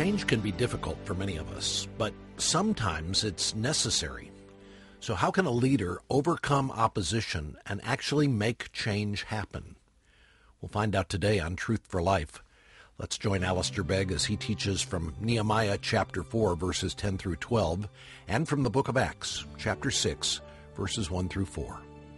Change can be difficult for many of us, but sometimes it's necessary. So how can a leader overcome opposition and actually make change happen? We'll find out today on Truth for Life. Let's join Alistair Begg as he teaches from Nehemiah chapter 4, verses 10 through 12, and from the book of Acts, chapter 6, verses 1 through 4.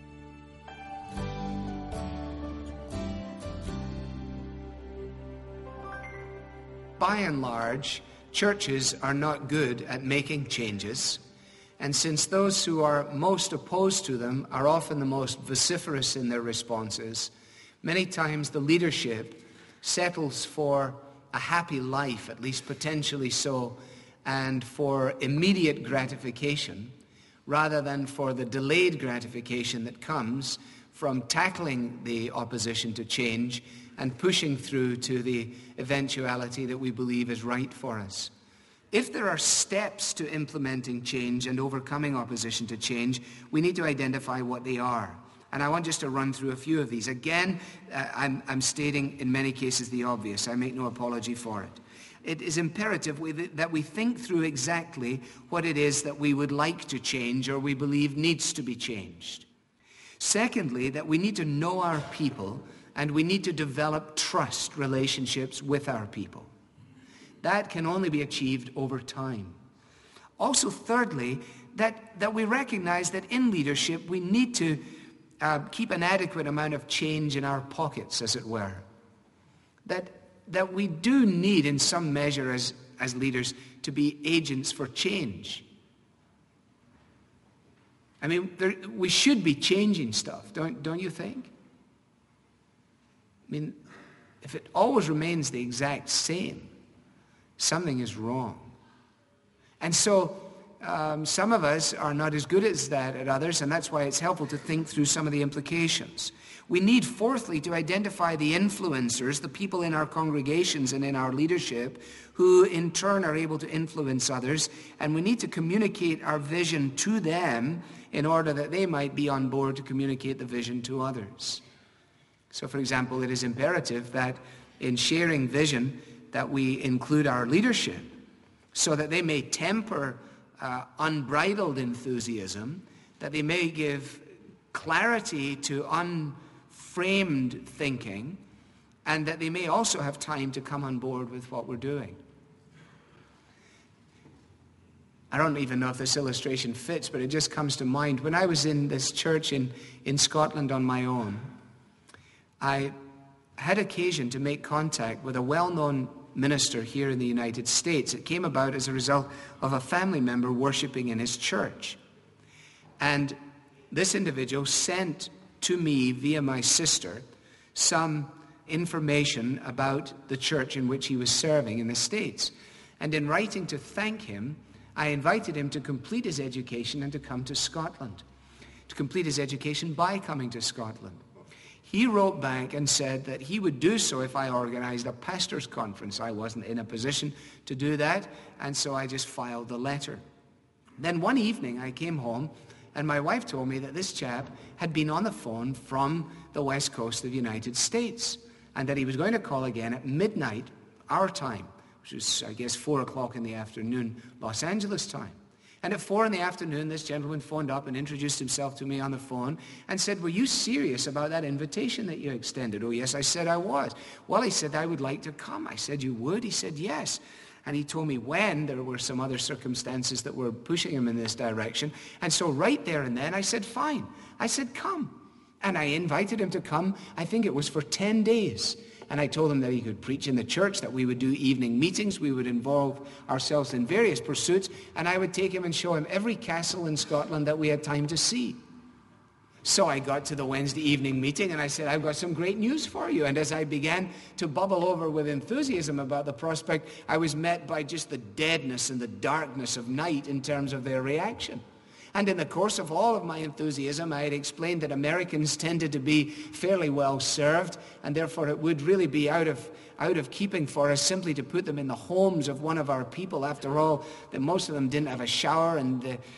By and large, churches are not good at making changes, and since those who are most opposed to them are often the most vociferous in their responses, many times the leadership settles for a happy life, at least potentially so, and for immediate gratification, rather than for the delayed gratification that comes from tackling the opposition to change and pushing through to the eventuality that we believe is right for us. If there are steps to implementing change and overcoming opposition to change, we need to identify what they are. And I want just to run through a few of these. Again, I'm stating in many cases the obvious. I make no apology for it. It is imperative that we think through exactly what it is that we would like to change or we believe needs to be changed. Secondly, that we need to know our people and we need to develop trust relationships with our people. That can only be achieved over time. Also, thirdly, that we recognize that in leadership we need to keep an adequate amount of change in our pockets, as it were. That we do need, in some measure as leaders, to be agents for change. I mean, we should be changing stuff, don't you think? I mean, if it always remains the exact same, something is wrong. And so some of us are not as good as that at others, and that's why it's helpful to think through some of the implications. We need, fourthly, to identify the influencers, the people in our congregations and in our leadership, who in turn are able to influence others, and we need to communicate our vision to them in order that they might be on board to communicate the vision to others. So, for example, it is imperative that in sharing vision that we include our leadership so that they may temper unbridled enthusiasm, that they may give clarity to unframed thinking, and that they may also have time to come on board with what we're doing. I don't even know if this illustration fits, but it just comes to mind. When I was in this church in Scotland on my own, I had occasion to make contact with a well-known minister here in the United States. It came about as a result of a family member worshiping in his church. And this individual sent to me via my sister some information about the church in which he was serving in the States. And in writing to thank him, I invited him to complete his education and to come to Scotland, to complete his education by coming to Scotland. He wrote back and said that he would do so if I organized a pastor's conference. I wasn't in a position to do that, and so I just filed the letter. Then one evening I came home, and my wife told me that this chap had been on the phone from the west coast of the United States, and that he was going to call again at midnight, our time, which was, I guess, 4 o'clock in the afternoon, Los Angeles time. And at 4 in the afternoon, this gentleman phoned up and introduced himself to me on the phone and said, "Were you serious about that invitation that you extended?" "Oh, yes," I said, "I was." "Well," he said, "I would like to come." I said, "You would?" He said, "Yes." And he told me when there were some other circumstances that were pushing him in this direction. And so right there and then, I said, "Fine." I said, "Come." And I invited him to come. I think it was for 10 days. And I told him that he could preach in the church, that we would do evening meetings, we would involve ourselves in various pursuits, and I would take him and show him every castle in Scotland that we had time to see. So I got to the Wednesday evening meeting and I said, "I've got some great news for you." And as I began to bubble over with enthusiasm about the prospect, I was met by just the deadness and the darkness of night in terms of their reaction. And in the course of all of my enthusiasm, I had explained that Americans tended to be fairly well served, and therefore it would really be out of keeping for us simply to put them in the homes of one of our people. After all, that most of them didn't have a shower, and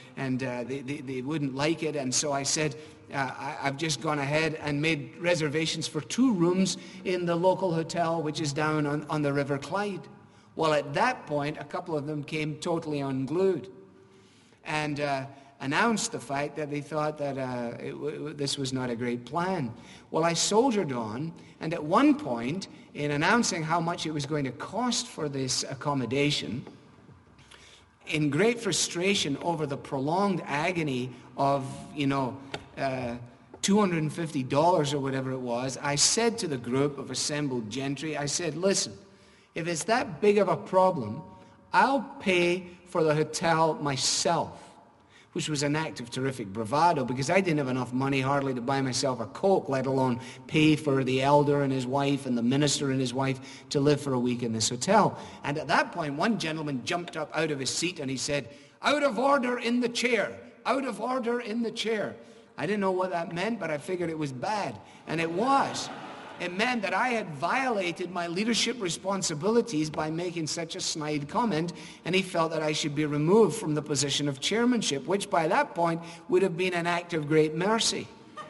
they wouldn't like it. And so I said, I've just gone ahead and made reservations for 2 rooms in the local hotel, which is down on the River Clyde. Well, at that point, a couple of them came totally unglued and announced the fact that they thought that this was not a great plan. Well, I soldiered on, and at one point, in announcing how much it was going to cost for this accommodation, in great frustration over the prolonged agony of, $250 or whatever it was, I said to the group of assembled gentry, I said, listen, if it's that big of a problem, I'll pay for the hotel myself, which was an act of terrific bravado because I didn't have enough money hardly to buy myself a Coke, let alone pay for the elder and his wife and the minister and his wife to live for a week in this hotel. And at that point, one gentleman jumped up out of his seat and he said, out of order in the chair, out of order in the chair. I didn't know what that meant, but I figured it was bad. And it was. It meant that I had violated my leadership responsibilities by making such a snide comment, and he felt that I should be removed from the position of chairmanship, which by that point would have been an act of great mercy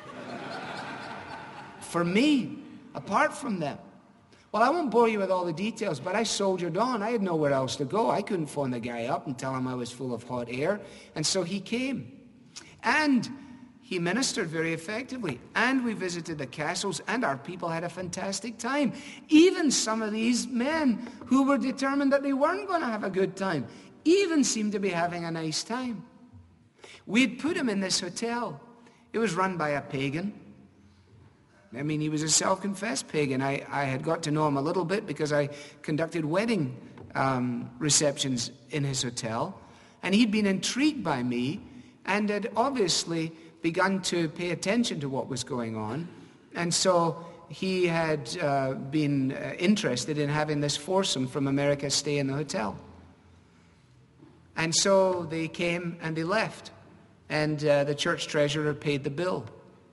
for me, apart from them. Well, I won't bore you with all the details, but I soldiered on. I had nowhere else to go. I couldn't phone the guy up and tell him I was full of hot air, and so he came. And he ministered very effectively, and we visited the castles, and our people had a fantastic time. Even some of these men who were determined that they weren't going to have a good time even seemed to be having a nice time. We'd put him in this hotel. It was run by a pagan. I mean, he was a self-confessed pagan. I had got to know him a little bit because I conducted wedding receptions in his hotel, and he'd been intrigued by me and had obviously begun to pay attention to what was going on. And so he had been interested in having this foursome from America stay in the hotel. And so they came and they left. And the church treasurer paid the bill.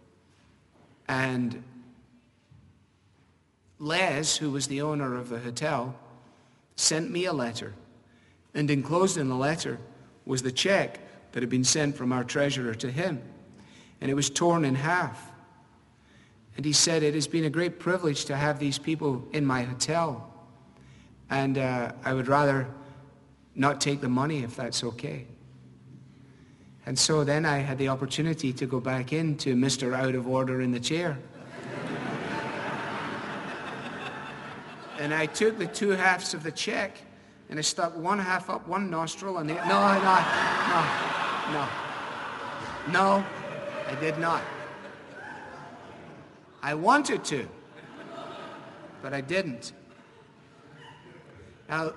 And Les, who was the owner of the hotel, sent me a letter. And enclosed in the letter was the check that had been sent from our treasurer to him. And it was torn in half. And he said, it has been a great privilege to have these people in my hotel. And I would rather not take the money if that's okay. And so then I had the opportunity to go back into Mr. Out of Order in the chair. And I took the two halves of the check and I stuck one half up one nostril and the... No, I did not. I wanted to, but I didn't. Now,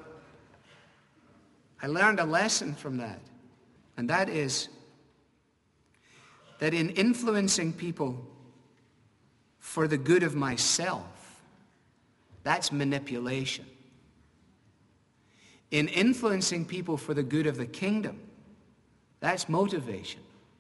I learned a lesson from that, and that is that in influencing people for the good of myself, that's manipulation. In influencing people for the good of the kingdom, that's motivation.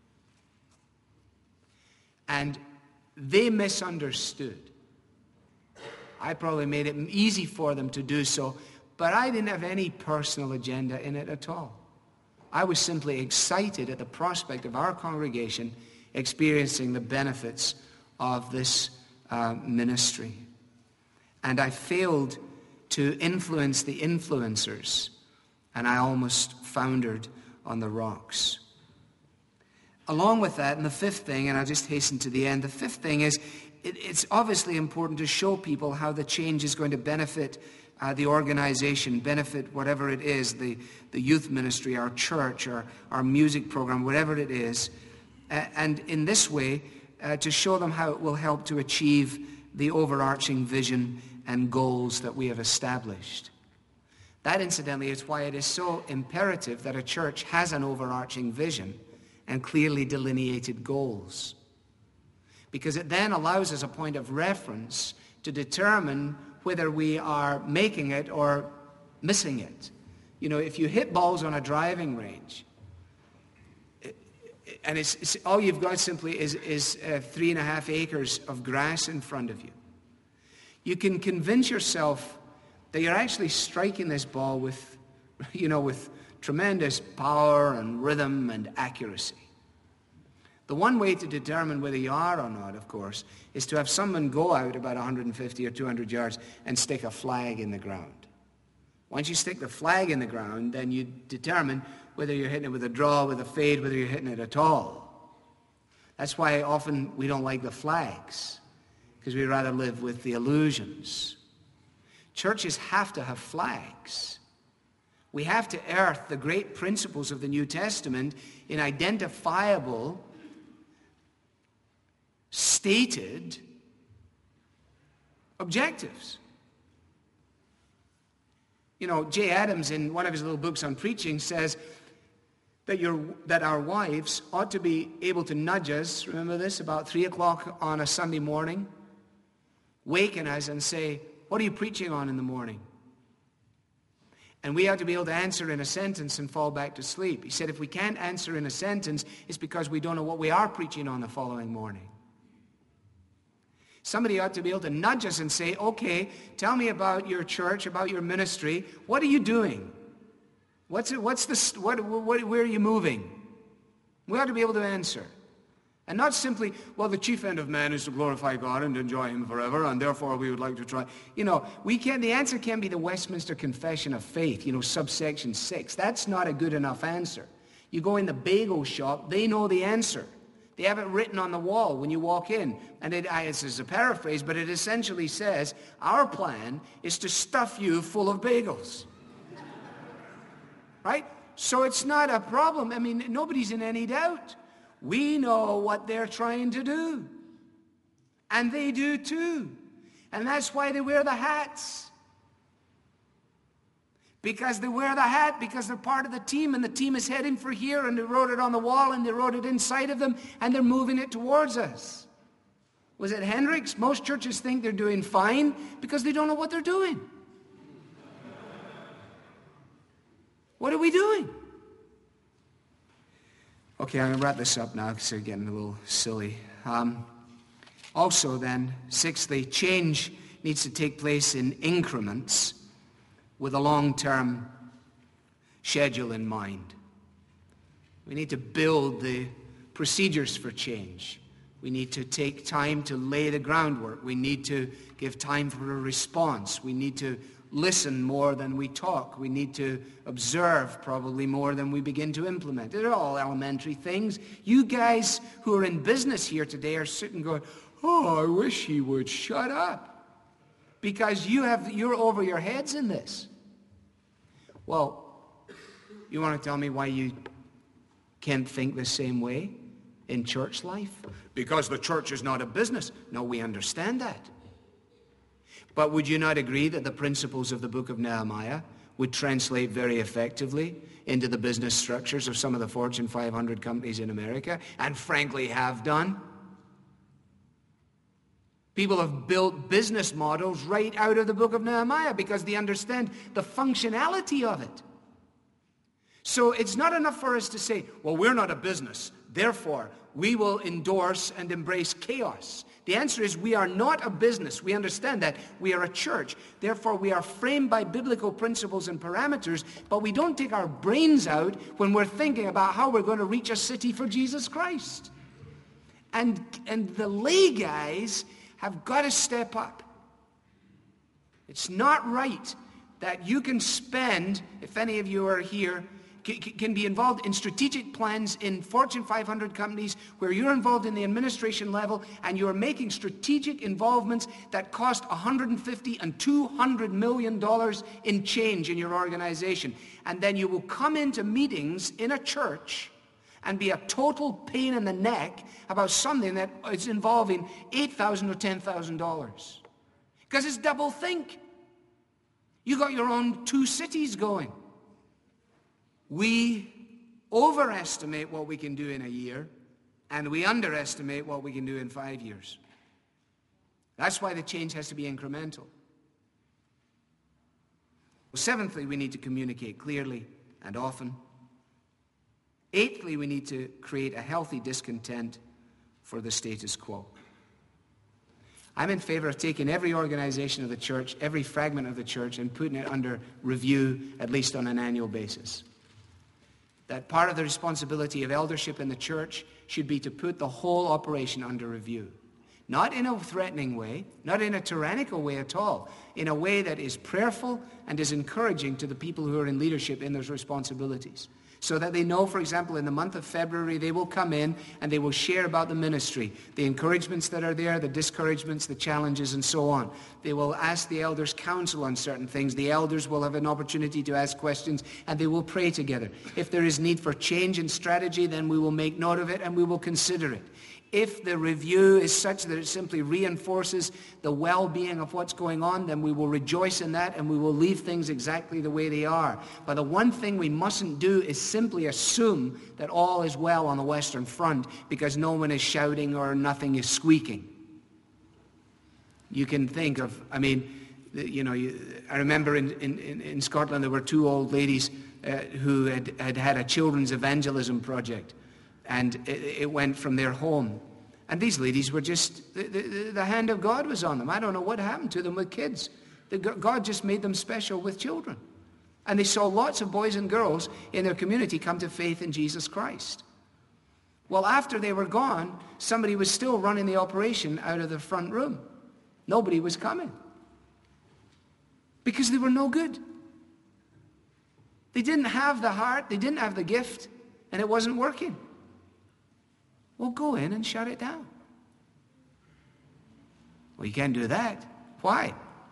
And they misunderstood. I probably made it easy for them to do so, but I didn't have any personal agenda in it at all. I was simply excited at the prospect of our congregation experiencing the benefits of this ministry. And I failed to influence the influencers, and I almost foundered on the rocks. Along with that, and the fifth thing, and I'll just hasten to the end, the fifth thing is it's obviously important to show people how the change is going to benefit the organization, benefit whatever it is, the youth ministry, our church, our music program, whatever it is, and in this way, to show them how it will help to achieve the overarching vision and goals that we have established. That, incidentally, is why it is so imperative that a church has an overarching vision and clearly delineated goals. Because it then allows us a point of reference to determine whether we are making it or missing it. You know, if you hit balls on a driving range, and it's all you've got simply is 3.5 acres of grass in front of you, you can convince yourself that you're actually striking this ball with tremendous power and rhythm and accuracy. The one way to determine whether you are or not, of course, is to have someone go out about 150 or 200 yards and stick a flag in the ground. Once you stick the flag in the ground, then you determine whether you're hitting it with a draw, with a fade, whether you're hitting it at all. That's why often we don't like the flags, because we'd rather live with the illusions. Churches have to have flags. We have to earth the great principles of the New Testament in identifiable, stated objectives. You know, Jay Adams, in one of his little books on preaching, says that our wives ought to be able to nudge us, remember this, about 3 o'clock on a Sunday morning, waken us and say, "What are you preaching on in the morning?" And we ought to be able to answer in a sentence and fall back to sleep. He said if we can't answer in a sentence, it's because we don't know what we are preaching on the following morning. Somebody ought to be able to nudge us and say, "Okay, tell me about your church, about your ministry. What are you doing? Where are you moving?" We ought to be able to answer. And not simply, "Well, the chief end of man is to glorify God and enjoy him forever, and therefore we would like to try." You know, the answer can't be the Westminster Confession of Faith, subsection 6. That's not a good enough answer. You go in the bagel shop, they know the answer. They have it written on the wall when you walk in. And this is a paraphrase, but it essentially says, our plan is to stuff you full of bagels. Right? So it's not a problem. I mean, nobody's in any doubt. We know what they're trying to do. And they do too. And that's why they wear the hats. Because they wear the hat, because they're part of the team, and the team is heading for here, and they wrote it on the wall, and they wrote it inside of them, and they're moving it towards us. Was it Hendricks? Most churches think they're doing fine because they don't know what they're doing. What are we doing? Okay, I'm going to wrap this up now because they're getting a little silly. Also then, sixthly, change needs to take place in increments with a long-term schedule in mind. We need to build the procedures for change. We need to take time to lay the groundwork. We need to give time for a response. We need to listen more than we talk. We need to observe probably more than we begin to implement. They're all elementary things. You guys who are in business here today are sitting going, "Oh, I wish he would shut up." Because you're over your heads in this. Well, you want to tell me why you can't think the same way in church life? Because the church is not a business. No, we understand that. But would you not agree that the principles of the book of Nehemiah would translate very effectively into the business structures of some of the Fortune 500 companies in America, and frankly have done? People have built business models right out of the book of Nehemiah because they understand the functionality of it. So it's not enough for us to say, "Well, we're not a business, therefore we will endorse and embrace chaos." The answer is we are not a business. We understand that. We are a church. Therefore, we are framed by biblical principles and parameters, but we don't take our brains out when we're thinking about how we're going to reach a city for Jesus Christ. And the lay guys have got to step up. It's not right that you can spend, if any of you are here, can be involved in strategic plans in Fortune 500 companies where you're involved in the administration level and you're making strategic involvements that cost $150 and $200 million in change in your organization. And then you will come into meetings in a church and be a total pain in the neck about something that is involving $8,000 or $10,000. Because it's double think. You got your own 2 cities going. We overestimate what we can do in a year, and we underestimate what we can do in 5 years. That's why the change has to be incremental. Seventhly, we need to communicate clearly and often. Eighthly, we need to create a healthy discontent for the status quo. I'm in favor of taking every organization of the church, every fragment of the church, and putting it under review, at least on an annual basis. That part of the responsibility of eldership in the church should be to put the whole operation under review. Not in a threatening way, not in a tyrannical way at all, in a way that is prayerful and is encouraging to the people who are in leadership in those responsibilities. So that they know, for example, in the month of February, they will come in and they will share about the ministry, the encouragements that are there, the discouragements, the challenges, and so on. They will ask the elders counsel on certain things. The elders will have an opportunity to ask questions, and they will pray together. If there is need for change in strategy, then we will make note of it and we will consider it. If the review is such that it simply reinforces the well-being of what's going on, then we will rejoice in that and we will leave things exactly the way they are. But the one thing we mustn't do is simply assume that all is well on the Western Front because no one is shouting or nothing is squeaking. You can think of, I remember in Scotland there were two old ladies who had a children's evangelism project. And it went from their home. And these ladies were just, the hand of God was on them. I don't know what happened to them with kids. God just made them special with children. And they saw lots of boys and girls in their community come to faith in Jesus Christ. Well, after they were gone, somebody was still running the operation out of the front room. Nobody was coming. Because they were no good. They didn't have the heart, they didn't have the gift, and it wasn't working. Well, go in and shut it down. Well, you can't do that. Why?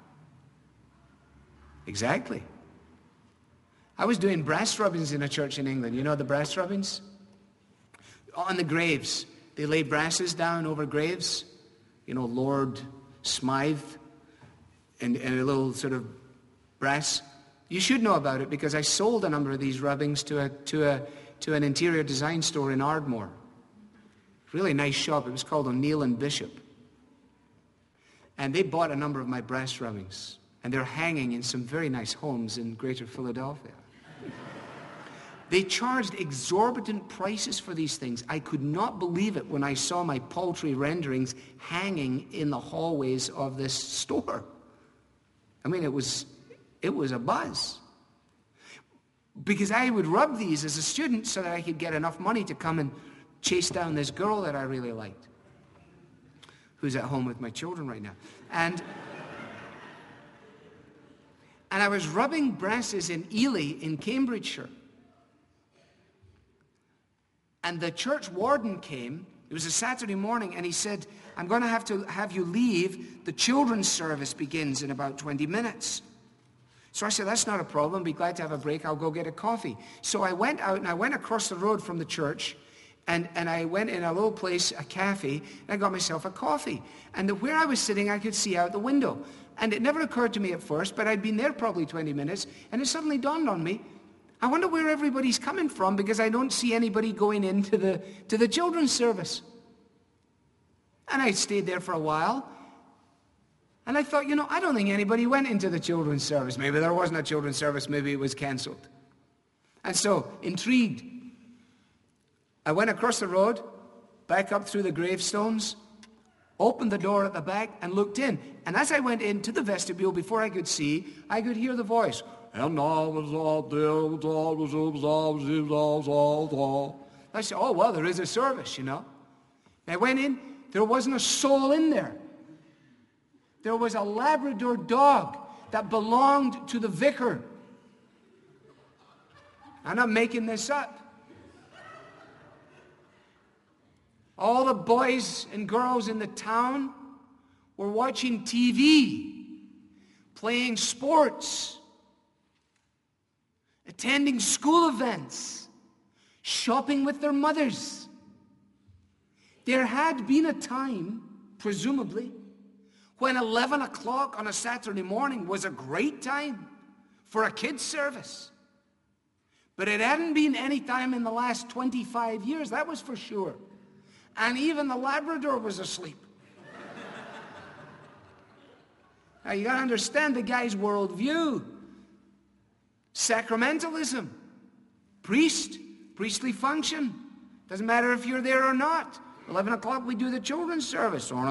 Exactly. I was doing brass rubbings in a church in England. You know the brass rubbings? On the graves. They lay brasses down over graves. You know, Lord Smythe and a little sort of brass. You should know about it because I sold a number of these rubbings to an interior design store in Ardmore. Really nice shop. It was called O'Neill and Bishop. And they bought a number of my brass rubbings. And they're hanging in some very nice homes in Greater Philadelphia. They charged exorbitant prices for these things. I could not believe it when I saw my paltry renderings hanging in the hallways of this store. I mean, it was a buzz. Because I would rub these as a student so that I could get enough money to come and chase down this girl that I really liked, who's at home with my children right now. And I was rubbing brasses in Ely in Cambridgeshire. And the church warden came. It was a Saturday morning, and he said, I'm going to have you leave. The children's service begins in about 20 minutes. So I said, that's not a problem. Be glad to have a break. I'll go get a coffee. So I went out, and I went across the road from the church, and I went in a little place, a cafe, and I got myself a coffee. And where I was sitting, I could see out the window. And it never occurred to me at first, but I'd been there probably 20 minutes, and it suddenly dawned on me, I wonder where everybody's coming from because I don't see anybody going into the children's service. And I stayed there for a while, and I thought, I don't think anybody went into the children's service. Maybe there wasn't a children's service, maybe it was cancelled. And so, intrigued, I went across the road, back up through the gravestones, opened the door at the back and looked in. And as I went into the vestibule, before I could see, I could hear the voice. I said, oh, well, there is a service, I went in, there wasn't a soul in there. There was a Labrador dog that belonged to the vicar. I'm not making this up. All the boys and girls in the town were watching TV, playing sports, attending school events, shopping with their mothers. There had been a time, presumably, when 11 o'clock on a Saturday morning was a great time for a kids' service. But it hadn't been any time in the last 25 years, that was for sure. And even the Labrador was asleep. Now you got to understand the guy's worldview. Sacramentalism. Priestly function. Doesn't matter if you're there or not. 11 o'clock we do the children's service. Do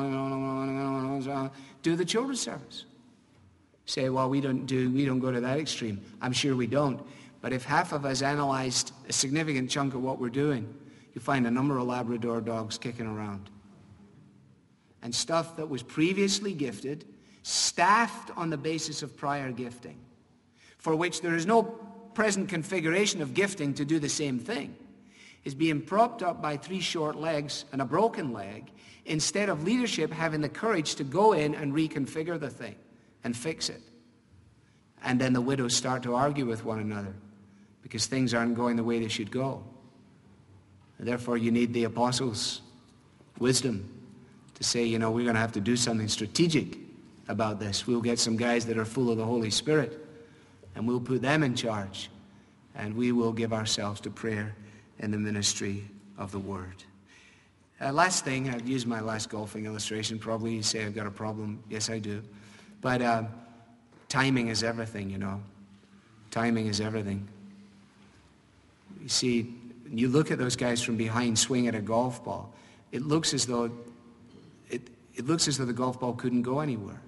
the children's service. Say, well, we don't go to that extreme. I'm sure we don't. But if half of us analyzed a significant chunk of what we're doing, you find a number of Labrador dogs kicking around. and stuff that was previously gifted, staffed on the basis of prior gifting, for which there is no present configuration of gifting to do the same thing, is being propped up by 3 short legs and a broken leg, instead of leadership having the courage to go in and reconfigure the thing and fix it. And then the widows start to argue with one another because things aren't going the way they should go. And therefore, you need the apostles' wisdom to say, we're going to have to do something strategic about this. We'll get some guys that are full of the Holy Spirit, and we'll put them in charge, and we will give ourselves to prayer in the ministry of the Word. Last thing, I've used my last golfing illustration. Probably you say I've got a problem. Yes, I do. But timing is everything, Timing is everything. You see, you look at those guys from behind swing at a golf ball. It looks as though the golf ball couldn't go anywhere,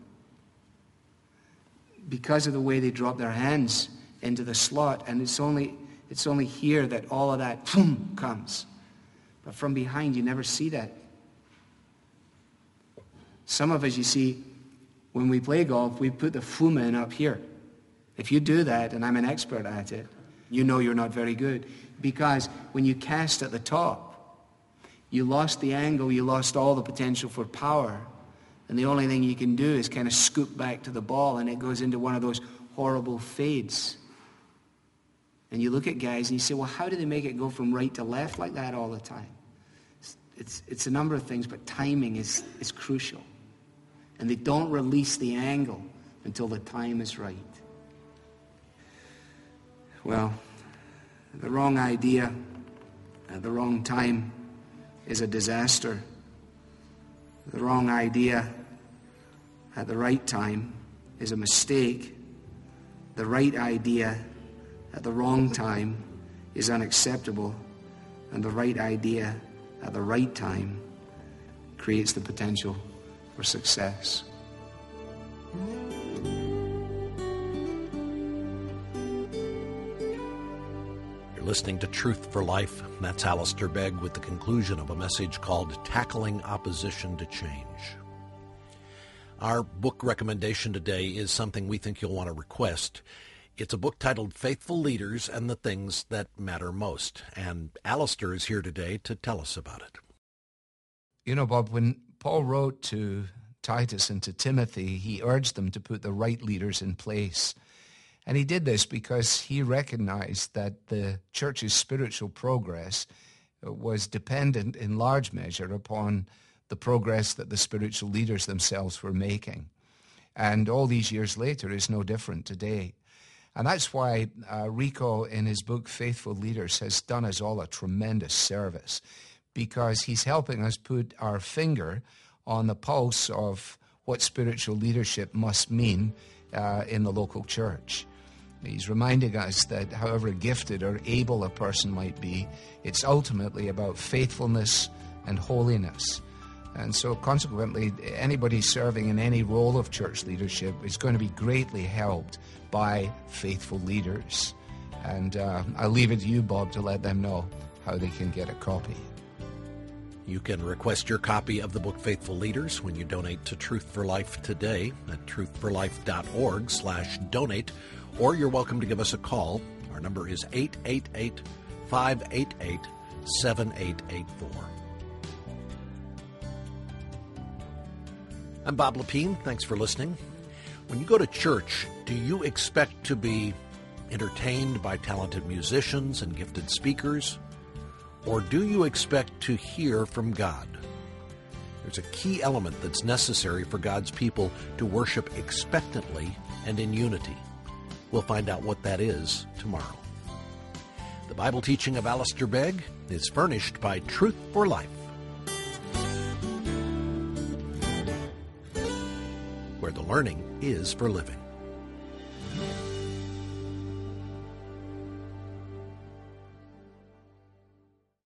because of the way they drop their hands into the slot, and it's only here that all of that boom comes. But from behind, you never see that. Some of us, you see, when we play golf, we put the fuma in up here. If you do that, and I'm an expert at it, you know you're not very good. Because when you cast at the top, you lost the angle, you lost all the potential for power. And the only thing you can do is kind of scoop back to the ball, and it goes into one of those horrible fades. And you look at guys and you say, well, how do they make it go from right to left like that all the time? It's a number of things, but timing is crucial. And they don't release the angle until the time is right. Well, the wrong idea at the wrong time is a disaster. The wrong idea at the right time is a mistake. The right idea at the wrong time is unacceptable. And the right idea at the right time creates the potential for success. You're listening to Truth for Life. That's Alistair Begg with the conclusion of a message called Tackling Opposition to Change. Our book recommendation today is something we think you'll want to request. It's a book titled Faithful Leaders and the Things That Matter Most. And Alistair is here today to tell us about it. Bob, when Paul wrote to Titus and to Timothy, he urged them to put the right leaders in place. And he did this because he recognized that the church's spiritual progress was dependent in large measure upon the progress that the spiritual leaders themselves were making. And all these years later is no different today. And that's why Rico, in his book, Faithful Leaders, has done us all a tremendous service, because he's helping us put our finger on the pulse of what spiritual leadership must mean in the local church. He's reminding us that however gifted or able a person might be, it's ultimately about faithfulness and holiness. And so consequently, anybody serving in any role of church leadership is going to be greatly helped by faithful leaders. And I'll leave it to you, Bob, to let them know how they can get a copy. You can request your copy of the book Faithful Leaders when you donate to Truth for Life today at truthforlife.org/donate, or you're welcome to give us a call. Our number is 888-588-7884. I'm Bob Lepine. Thanks for listening. When you go to church, do you expect to be entertained by talented musicians and gifted speakers? Or do you expect to hear from God? There's a key element that's necessary for God's people to worship expectantly and in unity. We'll find out what that is tomorrow. The Bible teaching of Alistair Begg is furnished by Truth for Life, where the learning is for living.